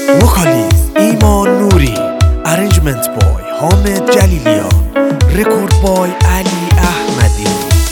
وکالیست ایمان نوری، ارنجمنت بای حامد جلیلیان، رکورد بای علی احمدی.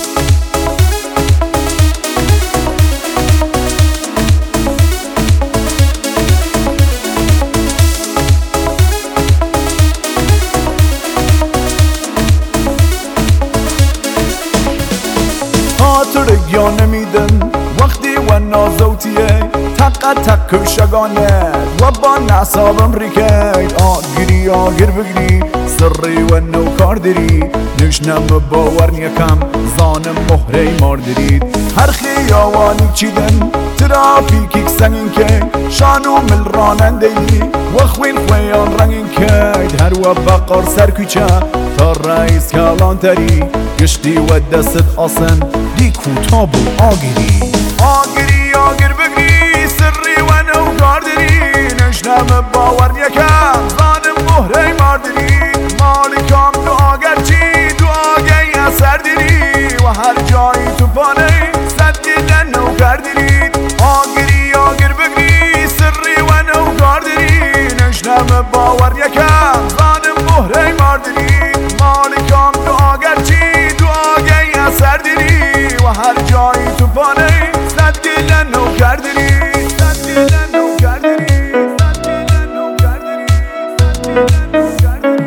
خاطر یا نمیدن وقتی و نازوتیه تق تق شگانه و با نصابم ریکید آگیری آگر بگری سری و نو کار داری نشنم باور نیکم زانم مهره مار دارید هر خیاوانی چیدن ترافیکی سنگین که شانو مل راننده ای و خوین خویان رنگین که هر و بقار سرکوچه تا رئیس کلانتری گشتی و دست آسن دی کوتاب و آگیری آگر بگری سری و نو کار داری نشنم باور یکم زانم مهره مار داری مالکام دو آگر چی دو آگه اثر داری و هر جایی تو پانه صد دیدن نو کار داری آگر بگری سری و نو کار داری نشنم باور یکم زانم مهره مار داری مالکام دو آگر چی دو آگه اثر داری و هر جایی تو پانه صد دیدن نو کار داری صد دیدن نو کار داری صد دیدن نو کار داری صد دیدن نو کار داری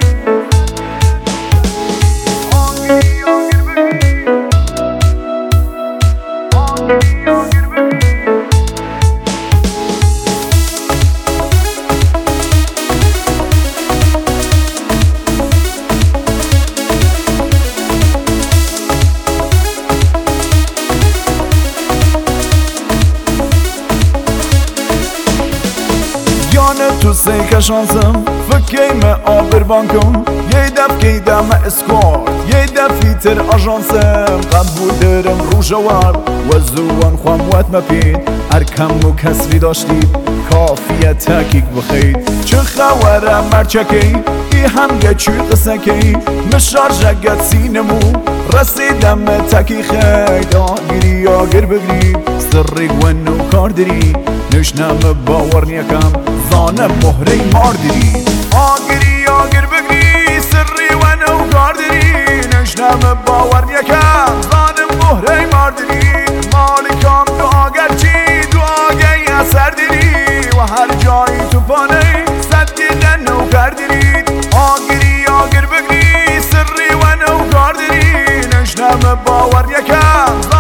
آگر بگری آگر بگری تو سیک شانسم فکیم آبر بانکم یه دف کیدم اسکورت یه دفیتر آژانسم قبول دارم روژوار و زوان خوام وات مپید ارکم و کسری داشتید کافیه تاکیک بخید چه خواره مرچکی ای هم گچی قسکی مشار جگت سینمو رسیدم تاکی خید آگیری آگر بگری سری و نو کار داری نشنم باور نیکم زانم مهره مار داری آگر بگری سری و نو کار داری نشنم باور نیکم زانم مهره مار داری مالکام دو آگر چی دو آگه اثر داری و هر جایی تو پانه صد دیدن نو کار داری آگر بگری سری و نو کار داری نشنم باور نیکم